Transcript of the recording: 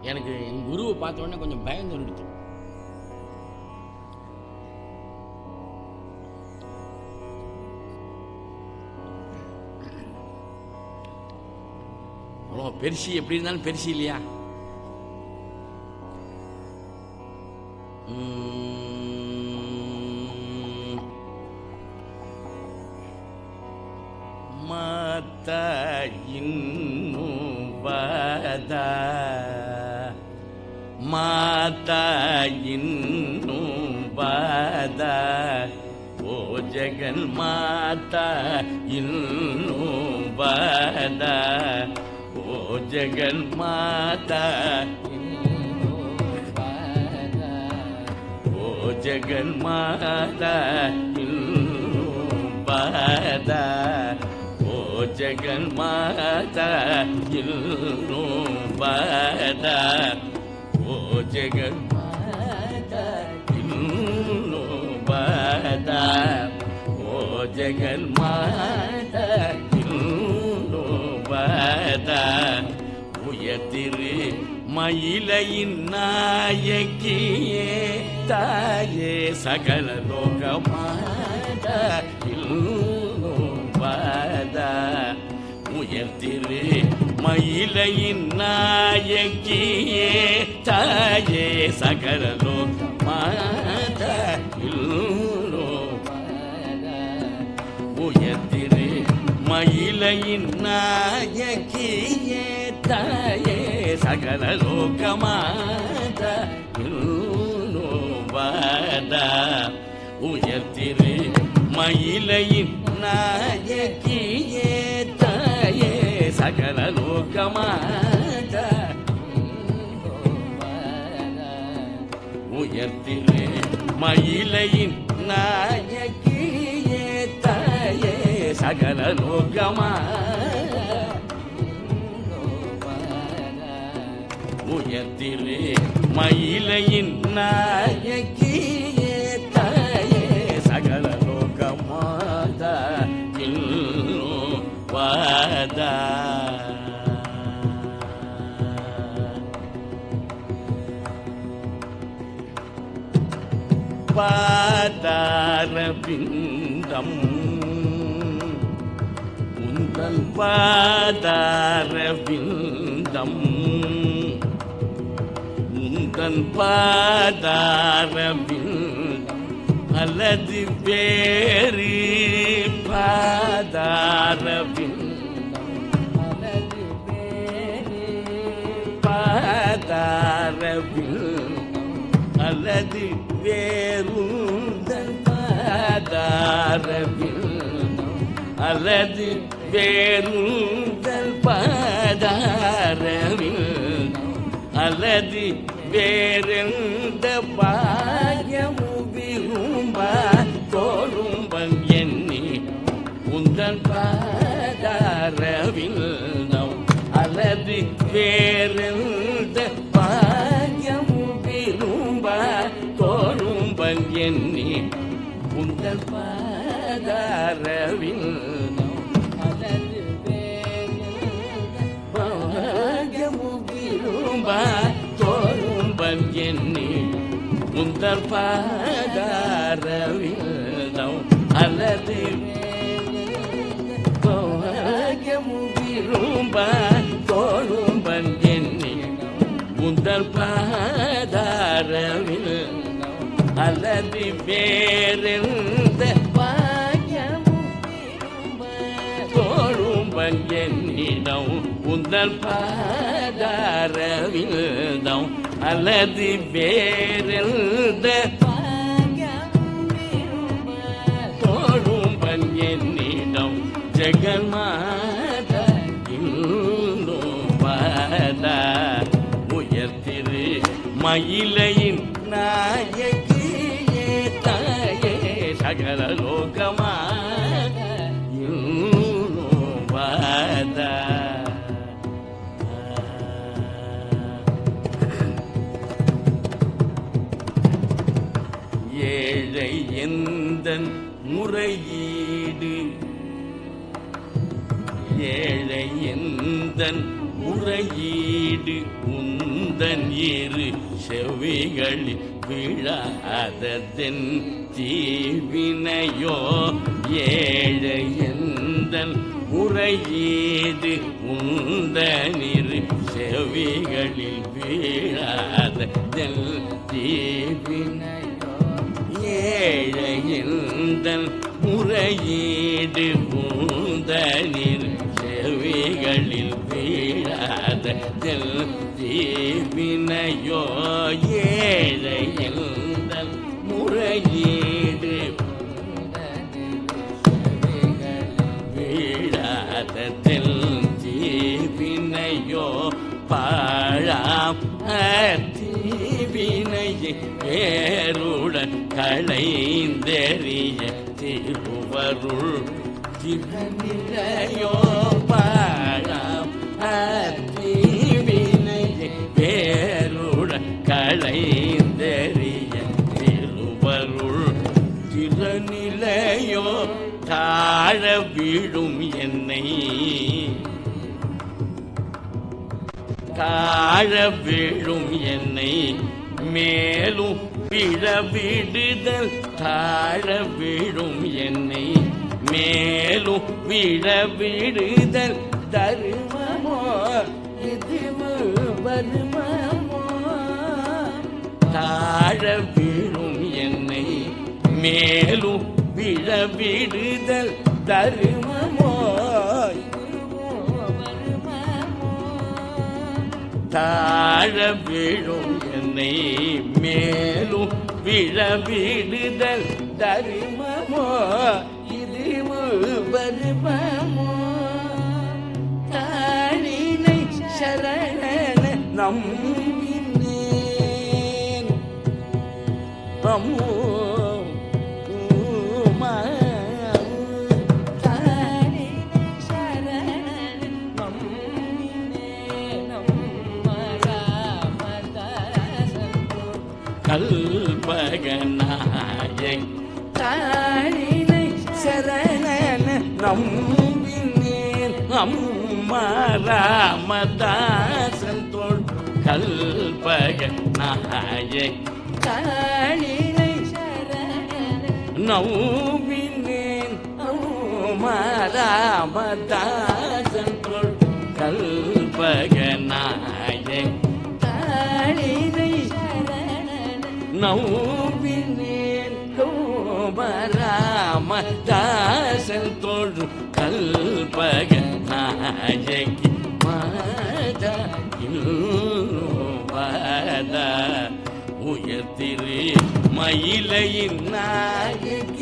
எனக்கு என் குருவை பார்த்த உடனே கொஞ்சம் பயம் தோன்றுச்சு. அவ்வளோ பெருசி, எப்படி இருந்தாலும் பெருசி இல்லையா? மாதா இன்னும் வாதா, மாதா இன்னும் வாதா, ஓ ஜெகன் மாதா இன்னும் வாதா, ஓ ஜெகன் மாதா இன்னும் வாதா, ஓ ஜெகன் மாதா இன்னும் வாதா, ஓ ஜெகன் மாதா இன்னும் வாதா, ஓ ஜெகன் மாதா இன்னும் வாதா, ஓ ஜெகன் மாதா இன்னும் வாதா, உயர்திரு மயிலையின் நாயகியே தாயே சகல லோகமாதா இன்னும் வாதா, உயர்திரு மயிலையின் நாயகியே தாயே சகல லோகமாதா இன்னும் வாதா, உயர்திரு மயிலையின் நாயகியே தாயே சகல லோகமாதா இன்னும் வாதா, உயர்திரு மயிலையின் நாயகியே தாயே சகல லோகமாதா இன்னும் வாதா, உயர்திரு மயிலையின் நாயகியே தாயே சகல லோகமாதா இன்னும் வாதா, உயர்திரு மயிலையின் நாயகியே தாயே சகல லோகமாதா இன்னும் வாதா. பாதாரவிந்தம் உந்தன் பாதாரவிந்தம், உந்தன் பாதாரவிந்தம் அல்லது வேறு பாதாரவிந்தம், அல்லது வேறு பாதாரவிந்தம், அல்லது வேறுந்தன் பாதாரவிந்தம், அல்லது வேறுந்தன் பாதாரவிந்தம், அல்லது வேறெந்த பாயமு விரும்ப தோழும்பன் எண்ணி உந்தன் பாதாரவிந்தம், அல்லது வேறெந்த பாயமு விரும்ப தோழும்பன் எண்ணி உந்தன் பாதாரவிந்தம், அல்லது வேறெந்த பாயமு விரும்ப தோழும்பன் எண்ணி உந்தன் பாதாரவிந்தம், அல்லது பாயமு விரும்ப தோழும்பன் எண்ணி உந்தன் பாதாரவிந்தம், அல்லது வேறெந்த பாயமு விரும்ப தோழும்பன் என்னிடம் உந்தன் பாதாரவிந்தம், அல்லது வேறெந்த பாயமு விரும்ப தோழும்பன் என்னிடம் ஜெகன்மாதா இன்னும் வாதா, உயர்திரு மயிலையின் நாயகியே தாயே சகல லோகமாதா இன்னும் வாதா. ஏழை எந்தன் முறையீடு, ஏழை எந்தன் முறையீடு உந்தன் இரு செவிகளில் விழாததென் தீவினையோ ஏழையந்தன் முறையீடு உந்தனிரு செவிகளில் வீழாததென் தீவினையோ ஏழையந்தன் முறையீடு உந்தனிரு செவிகளில் வீழாததென் தீவினையோ ஏழையந்தன் முறையீடு வீழாததென் தீவினையோ பாழாம் தீவினையை வேருடன் களைந்தெறிய திருவருள் திருநிலையோ பாழாம் தீவினையை வேருடன் களைந்தெறிய திருவருள் திருநிலையோ தாழ விழும் என்னை தாழ விழும் என்னை மேலும் விழ விடுதல் தாழ விழும் என்னை மேலும் விழ விடுதல் தருமமோ இது வருமமோ தாழ விழும் என்னை மேலும் விழ விடுதல் தருமமோ தாழ விழும் என்னை மேலும் விழ விடுதல் தருமமோ இது வருமமோ தாழினை சரணன நம்பினேன் அம்மோ கல்பகநாயகி தாழினை சரணன நம்பினேன் அம்மா ராமதாசன் தோள் கல்பகநாயகி தாழினை சரணன நம்பினேன் அம்மா ராமதாசன் தோள் கல்பகநாயகி தாழினை நம்பினேன் கோபராமதாசன் தோழு கல்பகநாயகி மாதா வாதா உயர்த்திரு மயிலையின் நாயகி